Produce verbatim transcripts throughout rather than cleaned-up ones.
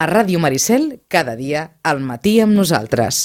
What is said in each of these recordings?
A Ràdio Maricel, cada dia, al matí amb nosaltres.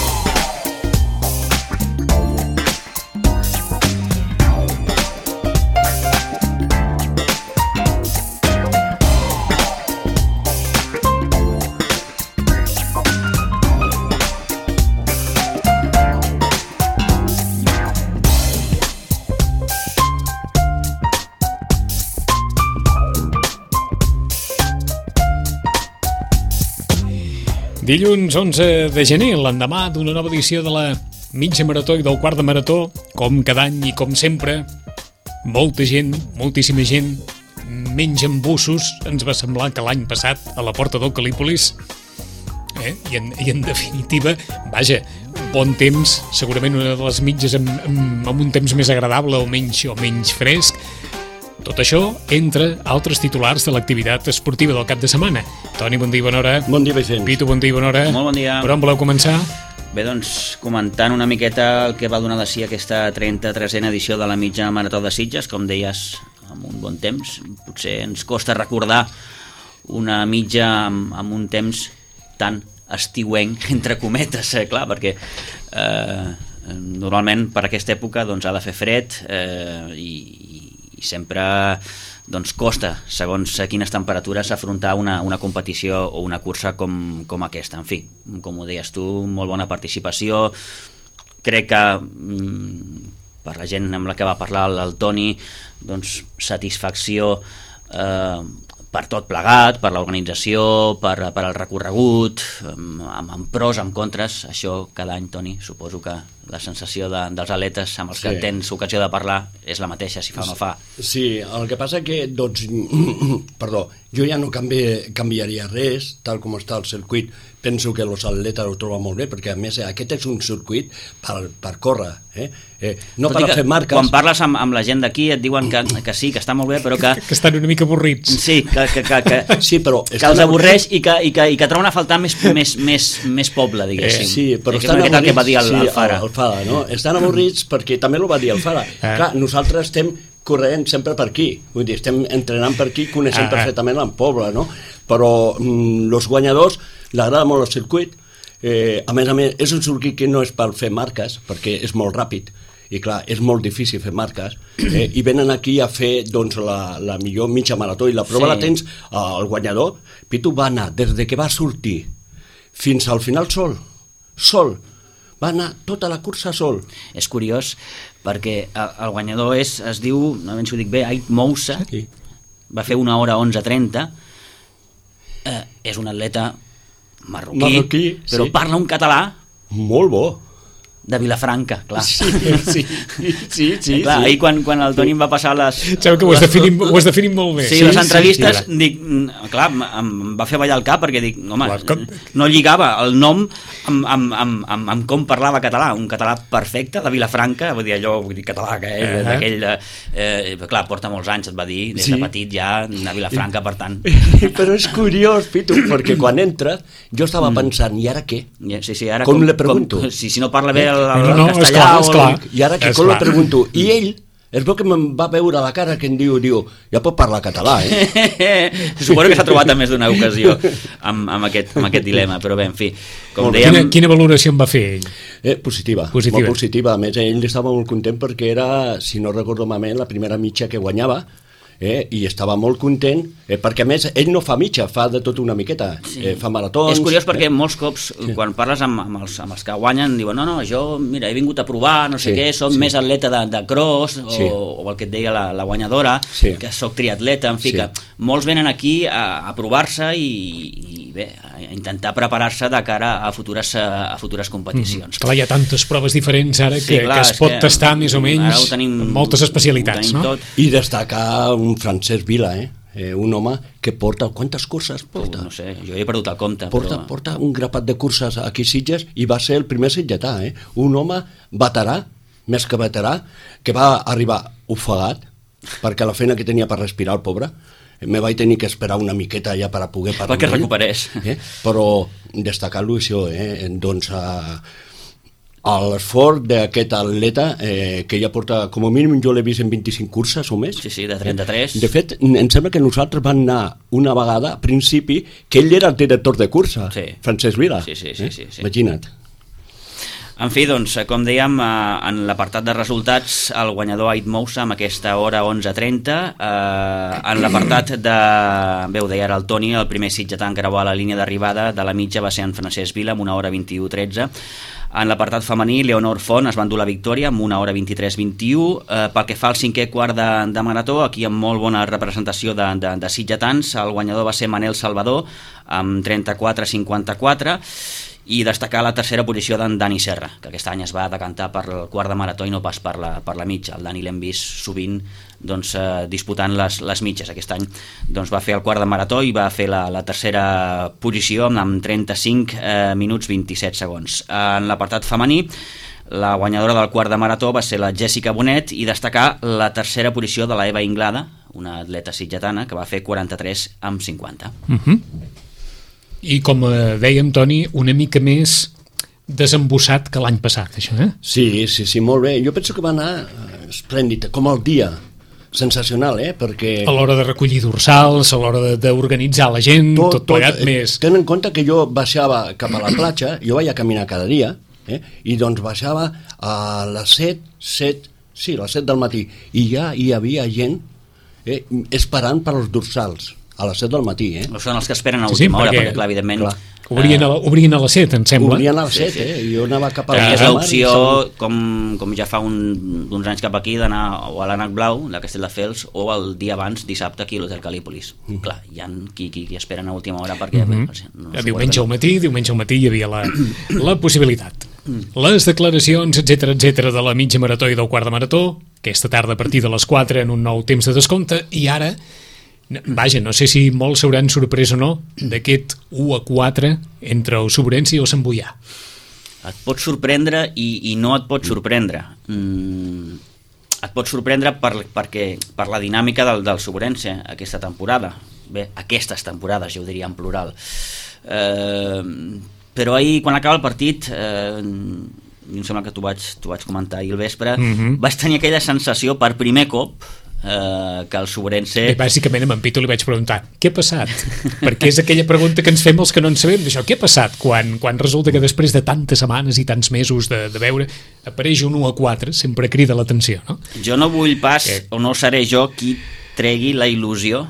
Dilluns onze de gener, l'endemà d'una nova edició de la mitja marató i del quart de marató, com cada any i com sempre, molta gent, moltíssima gent, menys embussos, ens va semblar que l'any passat a la Porta del Cal·lípolis, eh? I, en, i en definitiva, vaja, bon temps, segurament una de les mitges amb, amb, amb un temps més agradable o menys, o menys fresc. Tot això entre altres titulars de l'activitat esportiva del cap de setmana. Toni, bon dia i bona hora. Bon dia, Vicenç. Pitu, bon dia i bona hora. Molt bon dia. Per on voleu començar? Bé, doncs, comentant una miqueta el que va donar de si aquesta trenta-tresena edició de la mitja marató de Sitges, com deies, amb un bon temps. Potser ens costa recordar una mitja amb, amb un temps tan estiuenc, entre cometes, eh, clar, perquè eh, normalment per aquesta època doncs, ha de fer fred eh, i, i sempre doncs, costa, segons quines temperatures, afrontar una, una competició o una cursa com, com aquesta. En fi, com ho deies tu, molt bona participació. Crec que mm, per la gent amb la que va parlar el, el Toni, doncs, satisfacció eh, per tot plegat, per l'organització, per, per al recorregut, amb, amb pros, amb contres. Això cada any, Toni, suposo que la sensació de, dels atletes amb els que sí. tens ocasió de parlar és la mateixa, si fa o no fa. Sí, el que passa que, doncs, perdó, jo ja no canvi, canviaria res, tal com està el circuit. Penso que els atletes ho troben molt bé, perquè a més aquest és un circuit per, per córrer, eh? Eh, no per fer marques. Quan parles amb, amb la gent d'aquí et diuen que, que sí, que està molt bé, però que... Que estan una mica avorrits. Sí, que, que, que, que, sí, però que els avorreix i que, i, que, i que troben a faltar més, més, més, més poble, diguéssim. Eh, sí, però que estan avorrits... Que va dir el, sí, el Fara. El, el Fara, no? Estan avorrits perquè també ho va dir el Fara. Eh. Clar, nosaltres estem corrent sempre per aquí, vull dir, estem entrenant per aquí, coneixem ah, perfectament el poble, no? Però mm, els guanyadors l'agrada molt el circuit. Eh, a més a més, és un circuit que no és per fer marques, perquè és molt ràpid, i clar, és molt difícil fer marques, eh, i venen aquí a fer doncs, la, la millor mitja marató, i la prova sí. la tens, el guanyador, Pitu va anar, des de que va sortir fins al final sol, sol, va anar tota la cursa sol. És curiós, perquè el guanyador és, es diu, no ben si ho dic bé, Ait Moussa, sí. va fer una hora onze trenta, eh, és un atleta marroquí, marroquí però sí. parla un català molt bo, de Vilafranca, clar. Sí, sí, sí, sí, clar, sí. Ahir quan, quan el Toni em va passar les... Sabeu que ho has definit, ho has definit molt bé. Sí, sí les entrevistes, sí, sí, dic, clar, em va fer ballar el cap perquè dic, home, clar, com... no lligava el nom amb, amb, amb, amb, amb com parlava català, un català perfecte de Vilafranca, vull dir, allò, vull dir, català que és, uh-huh. d'aquell... Eh, clar, porta molts anys, et va dir, des sí. de petit ja a Vilafranca, per tant. Però és curiós, Pitu, perquè quan entres, jo estava pensant, i ara què? Sí, sí, ara com, com le pregunto? Com, si, si no parla bé el, el no, no, castellà... És clar, és clar. I ara què, com le pregunto? I ell... És bo que me'n va veure la cara que em diu, diu, ja pot parlar català, eh? Suposo que s'ha trobat en més d'una ocasió amb, amb, aquest, amb aquest dilema, però bé, en fi, com dèiem... Quina, quina valoració en va fer ell? Eh, positiva, positiva, molt positiva. A més, ell estava molt content perquè era, si no recordo malament, la primera mitja que guanyava, eh, i estava molt content, eh, perquè a més ell no fa mitja, fa de tot una miqueta, sí. eh, fa maratons... És curiós perquè eh? molts cops, sí. quan parles amb, amb, els, amb els que guanyen, diuen, no, no, jo, mira, he vingut a provar, no sé sí. què, soc sí. més atleta de, de cross, o, sí. o el que et deia la, la guanyadora, sí. que soc triatleta, en fi, sí. que molts venen aquí a, a provar-se i, i bé, a intentar preparar-se de cara a futures, a futures competicions. Mm, clar, hi ha tantes proves diferents ara que, sí, clar, que es pot que tastar més o menys tenim, amb moltes especialitats, no? Tot. I destacar un Francesc Vila, eh? Eh, un home que porta... Quantes curses porta? Uh, no sé, jo he perdut el compte. Porta, però... porta un grapat de curses aquí a Sitges i va ser el primer sitgetà, eh? Un home veterà, més que veterà, que va arribar ofegat, perquè la feina que tenia per respirar el pobre, me vaig tenir que esperar una miqueta ja per a poder parlar. Perquè recuperés. Eh? Però destacar-lo això, eh? Doncs... Uh, l'esforç d'aquest atleta eh, que ja porta, com a mínim jo l'he vist en vint-i-cinc curses o més. Sí, sí, de trenta-tres. De fet, em sembla que nosaltres vam anar una vegada, a principi, que ell era el director de cursa, sí. Francesc Vila. Sí, sí, sí, eh? sí, sí. Imagina't. En fi, doncs, com dèiem, en l'apartat de resultats, el guanyador Ait Moussa amb aquesta hora onze trenta. Eh, en l'apartat de... Bé, ho deia ara el Toni, el primer sitgetà en creuar la línia d'arribada de la mitja va ser en Francesc Vila amb una hora vint-i-u tretze. En l'apartat femení, Leonor Font es va endur la victòria amb una hora vint-i-tres vint-i-u. Eh, pel que fa al cinquè quart de, de marató, aquí amb molt bona representació de, de, de sitgetans, el guanyador va ser Manel Salvador amb trenta-quatre cinquanta-quatre, i destacar la tercera posició d'en Dani Serra, que aquest any es va decantar per el quart de marató i no pas per la, per la mitja. El Dani l'hem vist sovint doncs, eh, disputant les, les mitges. Aquest any doncs, va fer el quart de marató i va fer la, la tercera posició amb trenta-cinc eh, minuts vint-i-set segons. En l'apartat femení, la guanyadora del quart de marató va ser la Jessica Bonet, i destacar la tercera posició de la Eva Inglada, una atleta sitgetana, que va fer quaranta-tres amb cinquanta. Uh-huh. I com dèiem, Toni, una mica més desembussat que l'any passat, això, eh? Sí, sí, sí, molt bé. Jo penso que va anar esplèndid, com el dia. Sensacional, eh? Perquè... A l'hora de recollir dorsals, a l'hora d'organitzar la gent, tot, tot plegat tot, més... Ten en compte que jo baixava cap a la platja, jo vaig a caminar cada dia, eh? I doncs baixava a les set, set, sí, a les set del matí, i ja hi havia gent eh, esperant per als dorsals. A les set del matí, eh? Són els que esperen a última sí, hora, perquè, clar, evidentment... Clar. Obrien, a, obrien a les set, em sembla. Obrien a les set, sí, sí. eh? Jo anava cap a... Tenies l'opció, com, com ja fa un, uns anys cap aquí, d'anar o a l'Ànec Blau, de Castelldefels, o el dia abans, dissabte, aquí a l'Hotel Calípolis. Mm. Clar, hi ha qui, qui, qui esperen a última hora perquè... Mm -hmm. no, no diumenge al matí, diumenge al matí hi havia la, la possibilitat. Mm. Les declaracions, etcètera, etcètera, de la mitja marató i del quart de marató, aquesta tarda a partir de les quatre en un nou temps de descompte, i ara... Vaja, no sé si molts s'hauran sorprès o no d'aquest u a quatre entre el Sobrense i el Sant Boià. Et pot sorprendre i, i no et pot sorprendre. Mm, et pot sorprendre per, perquè, per la dinàmica del, del Sobrense aquesta temporada. Bé, aquestes temporades, jo ho diria en plural. Eh, però ahir, quan acaba el partit, eh, em sembla que t'ho vaig, t'ho vaig comentar ahir al vespre, mm-hmm. vaig tenir aquella sensació per primer cop Uh, que el Sobrense... Bé, bàsicament amb en Pito li vaig preguntar què ha passat? Perquè és aquella pregunta que ens fem els que no en sabem d'això, què ha passat quan, quan resulta que després de tantes setmanes i tants mesos de, de veure apareix un u a quatre, sempre crida l'atenció, no? Jo no vull pas, que... o no seré jo qui tregui la il·lusió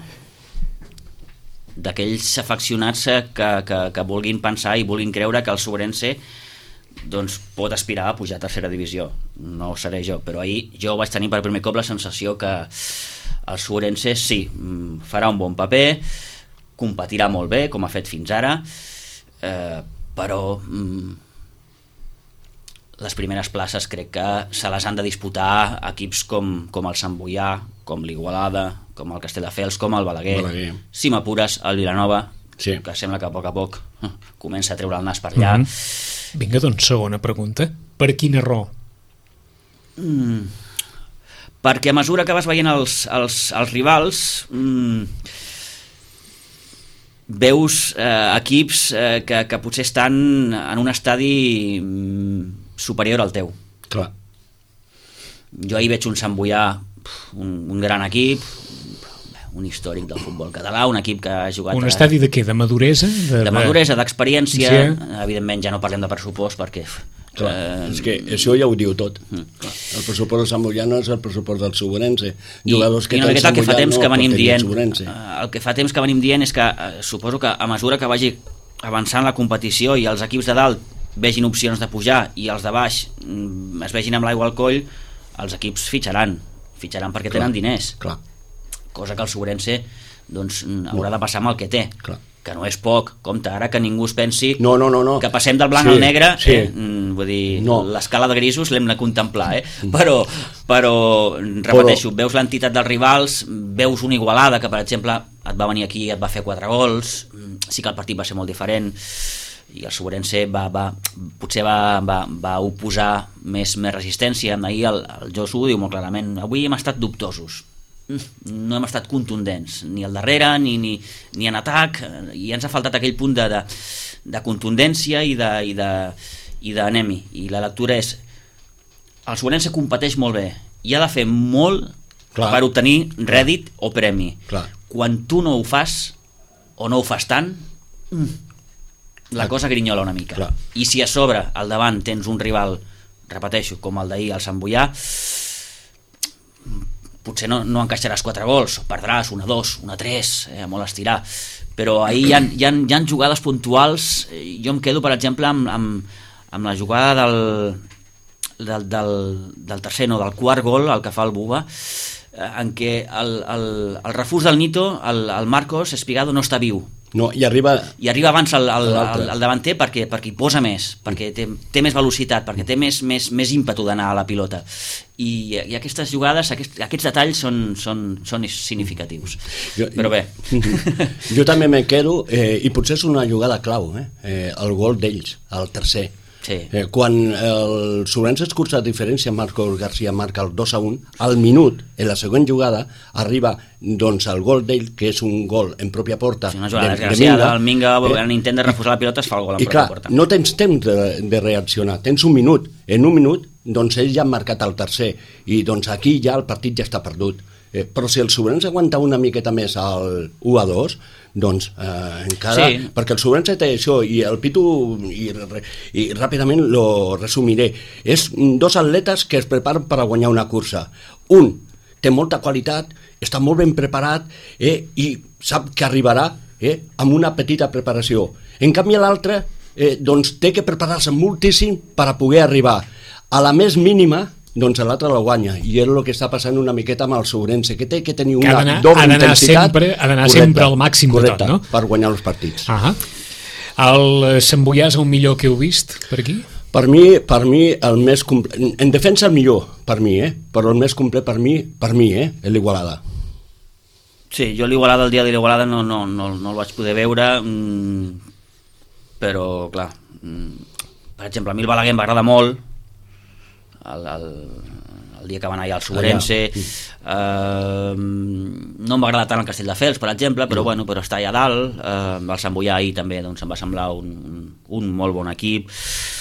d'aquells afeccionats que, que, que vulguin pensar i vulguin creure que el Sobrense doncs pot aspirar a pujar a tercera divisió. No ho seré jo, però ahir jo vaig tenir per primer cop la sensació que el Sobrense sí, farà un bon paper, competirà molt bé com ha fet fins ara, eh, però mm, les primeres places crec que se les han de disputar equips com, com el Sant Boià, com l'Igualada, com el Castelldefels, com el Balaguer, Balaguer. Si m'apures, el Vilanova, sí. Que sembla que a poc a poc eh, comença a treure el nas per allà. Mm-hmm. Vinga, doncs, segona pregunta. Per quina raó? Mm, perquè a mesura que vas veient els, els, els rivals mm, veus eh, equips eh, que, que potser estan en un estadi mm, superior al teu. Clar. Jo ahir veig un Sant Boià, un, un gran equip, un històric del futbol català, un equip que ha jugat... Un estadi de què? De maduresa? De, de maduresa, d'experiència. Sí. Evidentment ja no parlem de pressupost perquè... Clar, eh, és que això ja ho diu tot. Mm. El pressupost del Sant Boià no és el pressupost del Sobrense. Jugadors que I, i no, el que fa temps no que venim dient, el que fa temps que venim dient és que eh, suposo que a mesura que vagi avançant la competició i els equips de dalt vegin opcions de pujar i els de baix mm, es vegin amb l'aigua al coll, els equips fitxaran. Fitxaran perquè clar, tenen diners. Clar. Cosa que el Sobrense doncs, haurà de passar amb el que té. Clar. Que no és poc, compte, ara que ningú es pensi no, no, no, no. que passem del blanc sí, al negre, sí. eh? Vull dir, no. L'escala de grisos l'hem de contemplar, eh? però, però repeteixo, però... veus l'entitat dels rivals, veus una Igualada que per exemple et va venir aquí i et va fer quatre gols, sí que el partit va ser molt diferent i el Sobrense va, va, potser va, va, va oposar més, més resistència. Ahir el, el Josu ho diu molt clarament, avui hem estat dubtosos, no hem estat contundents ni al darrere ni, ni, ni en atac, i ens ha faltat aquell punt de, de, de contundència i de, i de, i d'Anemi, i la lectura és el Sobrense competeix molt bé i ha de fer molt Clar. per obtenir rèdit o premi. Clar. Quan tu no ho fas o no ho fas tant, la cosa grinyola una mica. Clar. I si a sobre al davant tens un rival, repeteixo, com el d'ahir al Sant Boià, potser no, no encaixaràs quatre gols, perdràs una dos, una tres, eh, molt estirar, però ahir hi ha, hi ha, hi ha jugades puntuals. Jo em quedo, per exemple, amb, amb, amb la jugada del, del, del, del tercer, no, del quart gol, el que fa el Buba, en què el, el, el refús del Nito, el, el Marcos Espigado, no està viu. No, i arriba... I arriba abans el, el, el, el davanter perquè, perquè hi posa més, perquè té, té més velocitat, perquè té més, més, més ímpetu d'anar a la pilota. I, i aquestes jugades, aquest, aquests detalls són, són, són significatius. Jo, Però bé... Jo també me quedo, eh, i potser és una jugada clau, eh, eh, el gol d'ells, el tercer. Sí. Eh, quan el Sobrense es cursa de diferència, Marcos García marca el dos a un, al minut, en la següent jugada, arriba doncs el gol d'ell, que és un gol en pròpia porta. Sí, una jugada de, desgraciada, el Minga, eh, en intent de refusar la pilota, es fa el gol en i pròpia clar, porta. No tens temps de, de reaccionar, tens un minut. En un minut, doncs ells ja han marcat el tercer, i doncs aquí ja el partit ja està perdut. Eh, però si el Sobrense aguanta una miqueta més al u a dos, doncs eh, encara, sí. perquè el Sobrense té això, i el Pitu, i, i ràpidament lo resumiré, és dos atletes que es preparen per a guanyar una cursa. Un té molta qualitat, està molt ben preparat, eh, i sap que arribarà eh, amb una petita preparació. En canvi l'altre eh, doncs té que preparar-se moltíssim per a poder arribar a la més mínima, doncs l'altre la guanya, i és el que està passant una miqueta amb el Sobrense, que té que tenir una que doble intensitat sempre, ha d'anar sempre al màxim de tot, no? Per guanyar els partits. Uh -huh. El Sant Boià és el millor que heu vist per aquí? Per mi, per mi el més complet, en defensa el millor per mi, eh? Però el més complet per mi, per mi, eh? És l'Igualada. Sí, jo l'Igualada, el dia de l'Igualada no, no, no, no el vaig poder veure, mmm, però clar, mmm, per exemple, a mi el Balaguer em va agradar molt, El, el, el dia que va anar allà al Sobrense, eh, no em va agradar tant el Castelldefels, per exemple, però, no. bueno, però està allà dalt. Eh, el Sant Boià ahir també doncs, em va semblar un, un molt bon equip,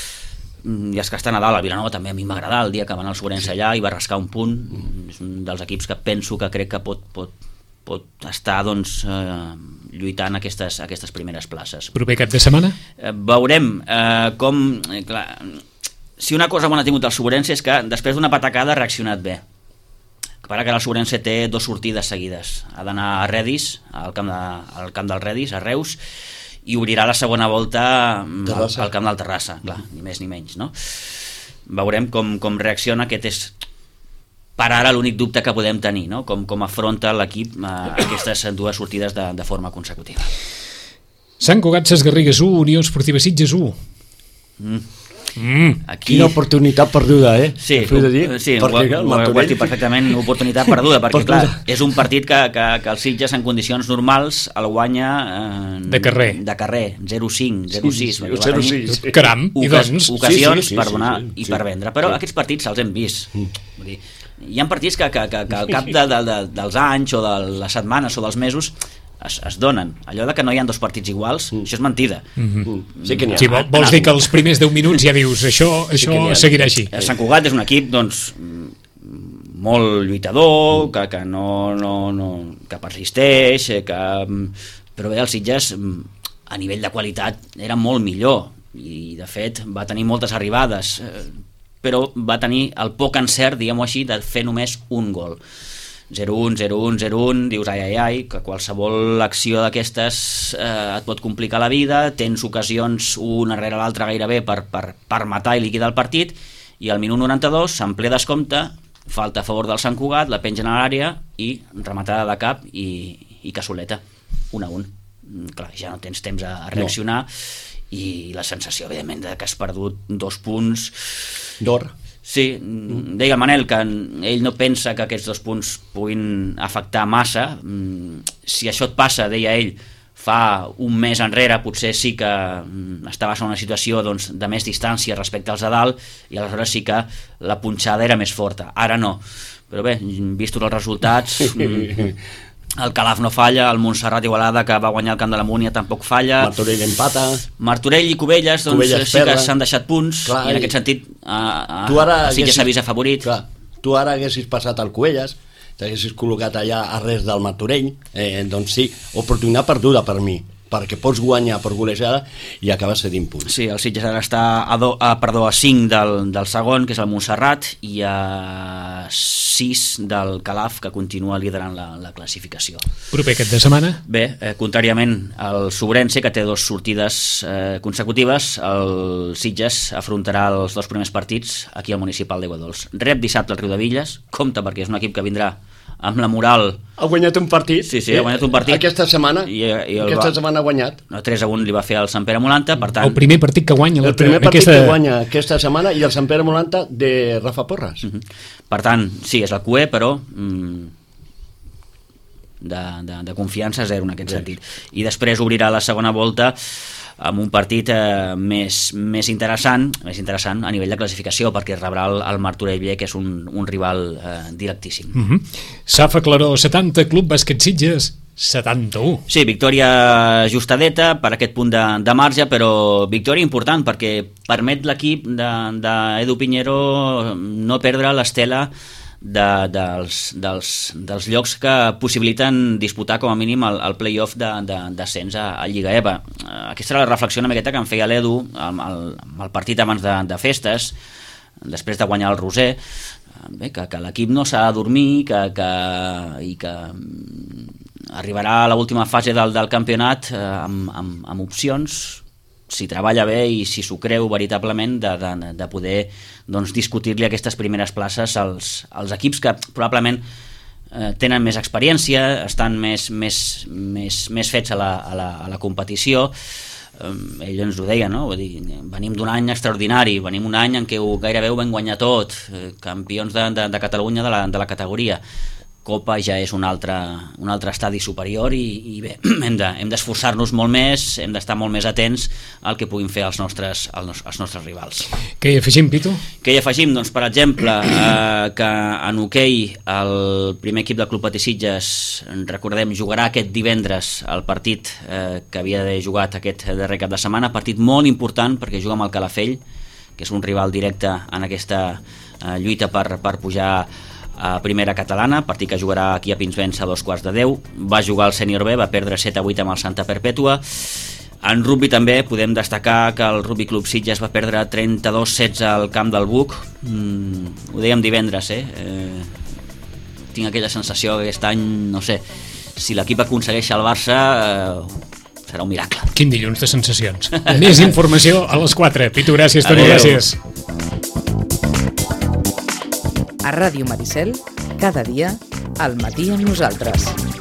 i els que estan a dalt, el Vilanova també a mi m'ha agradat el dia que va anar al Sobrense allà i va rascar un punt. És un dels equips que penso que crec que pot, pot, pot estar doncs, eh, lluitant aquestes, aquestes primeres places. Proper cap de setmana? Eh, veurem eh, com... Eh, clar, si una cosa bona ha tingut el Sobrense és que després d'una patacada ha reaccionat bé. Per que el Sobrense té dues sortides seguides. Ha d'anar a Redis, al camp, de, al camp del Redis, a Reus, i obrirà la segona volta al, al camp del Terrassa, clar, ni més ni menys, no? Veurem com, com reacciona. Aquest és per ara l'únic dubte que podem tenir, no? Com, com afronta l'equip a aquestes dues sortides de, de forma consecutiva. Sant Cugat Sesgarrigues u, Unió Esportiva Sitges u. Mm. Mm. Aquí... Quina oportunitat perduda, eh? Sí, ho, sí ho, ho, ho has dit perfectament, oportunitat perduda, perquè clar, és un partit que, que, que el Sitges en condicions normals el guanya eh, de carrer, de carrer zero cinc, zero sis, sí, sí, zero sis. Caram, i doncs ocasions sí, sí, sí, per donar sí, sí, i sí. per vendre, però sí. Aquests partits se'ls hem vist. Mm. Vull dir, hi ha partits que, que, que, que al cap de, de, de, dels anys o de les setmanes o dels mesos Es, es donen. Allò de que no hi ha dos partits iguals, mm. això és mentida. Mm-hmm. Sí, que sí, vol, vols dir que els primers deu minuts ja dius això, això sí seguirà així. Sant Cugat és un equip doncs, molt lluitador, mm. que, que no, no, no que persisteix, que, però bé, el Sitges a nivell de qualitat era molt millor i de fet va tenir moltes arribades, però va tenir el poc encert, diguem-ho així, de fer només un gol. zero un, zero un, zero un, dius ai, ai, ai, que qualsevol acció d'aquestes eh, et pot complicar la vida, tens ocasions una rere l'altra gairebé per, per, per matar i liquidar el partit, i al minut noranta-dos, en ple descompte, falta a favor del Sant Cugat, la pengen a l'àrea i rematada de cap i, i cassoleta, un a un. Clar, ja no tens temps a, a reaccionar, no. I la sensació, evidentment, de que has perdut dos punts d'or. Sí, deia el Manel que ell no pensa que aquests dos punts puguin afectar massa. Si això et passa, deia ell, fa un mes enrere potser sí que estaves en una situació doncs, de més distància respecte als de dalt i aleshores sí que la punxada era més forta. Ara no. Però bé, vistos els resultats, el Calaf no falla, el Montserrat Igualada, que va guanyar el Camp de la Múnia, tampoc falla. Martorell empata. Martorell i Cubelles, doncs Cubelles sí que s'han deixat punts, clar, i en aquest sentit a, a, tu ara sí que s'ha vist afavorit. Clar, tu ara haguessis passat al Cubelles, t'haguessis col·locat allà a res del Martorell, eh, doncs sí, oportunitat perduda per mi, perquè pots guanyar per golejada i acabes cedint punts. Sí, el Sitges ara està a, do, a, perdó, a cinc del, del segon, que és el Montserrat, i a sis del Calaf, que continua liderant la, la classificació. Proper aquest de setmana? Bé, eh, contràriament al Sobrense, que té dues sortides eh, consecutives, el Sitges afrontarà els dos primers partits aquí al Municipal d'Aiguadols. Rep dissabte el Riudevilles, compte perquè és un equip que vindrà amb la moral. Ha guanyat un partit. Sí, sí, ha guanyat un partit. Aquesta setmana. I, i aquesta va, setmana ha guanyat. tres a un li va fer el Sant Pere Molanta, per tant... El primer partit que guanya. El primer partit aquesta... que guanya aquesta setmana i el Sant Pere Molanta de Rafa Porras. Uh -huh. Per tant, sí, és el Q E, però mm, de, de, de confiança zero en aquest sí. sentit. I després obrirà la segona volta amb un partit eh, més, més interessant més interessant a nivell de classificació, perquè rebrà el, el Martorell B, que és un, un rival eh, directíssim. Uh -huh. Safa Claró, setanta, Club Bàsquet Sitges setanta-u. Sí, victòria justadeta per aquest punt de, de marge, però victòria important perquè permet l'equip d'Edu de, Piñero no perdre l'estela De, dels, dels, dels llocs que possibiliten disputar com a mínim el, el play-off d'ascens de, a, a Lliga E V A. Aquesta era la reflexió una miqueta que em feia l'Edu amb el, amb el partit abans de, de festes, després de guanyar el Roser, bé, que, que l'equip no s'ha de dormir, que, que, i que arribarà a l'última fase del, del campionat eh, amb, amb, amb opcions, si treballa bé i si s'ho creu veritablement, de, de, de poder doncs, discutir-li aquestes primeres places als, als equips que probablement eh, tenen més experiència, estan més, més, més, més fets a la, a la, a la competició. Eh, ell ens ho deia, no? Vull dir, venim d'un any extraordinari, venim un any en què ho, gairebé ho vam guanyar tot, eh, campions de, de, de Catalunya de la, de la categoria. Copa ja és un altre, un altre estadi superior i, i bé, hem de, hem d'esforçar-nos molt més, hem d'estar molt més atents al que puguin fer els nostres, els nostres rivals. Què hi afegim, Pitu? Què hi afegim? Doncs, per exemple, eh, que en hoquei el primer equip del Club Patí Sitges, recordem, jugarà aquest divendres el partit eh, que havia de jugat aquest darrer cap de setmana, partit molt important perquè juga amb el Calafell, que és un rival directe en aquesta eh, lluita per, per pujar a primera catalana, partit que jugarà aquí a Pinsbens a dos quarts de deu. Va jugar al Sènior B, va perdre set a vuit amb el Santa Perpètua. En rugby també podem destacar que el Rugby Club Sitges va perdre trenta-dos setze al camp del Buc. Mm, ho dèiem divendres, eh? eh? Tinc aquella sensació que aquest any, no sé, si l'equip aconsegueix el Barça eh, serà un miracle. Quin dilluns de sensacions. Més informació a les quatre. Pitu, gràcies, Toni, gràcies. A Ràdio Maricel, cada dia, al matí amb nosaltres.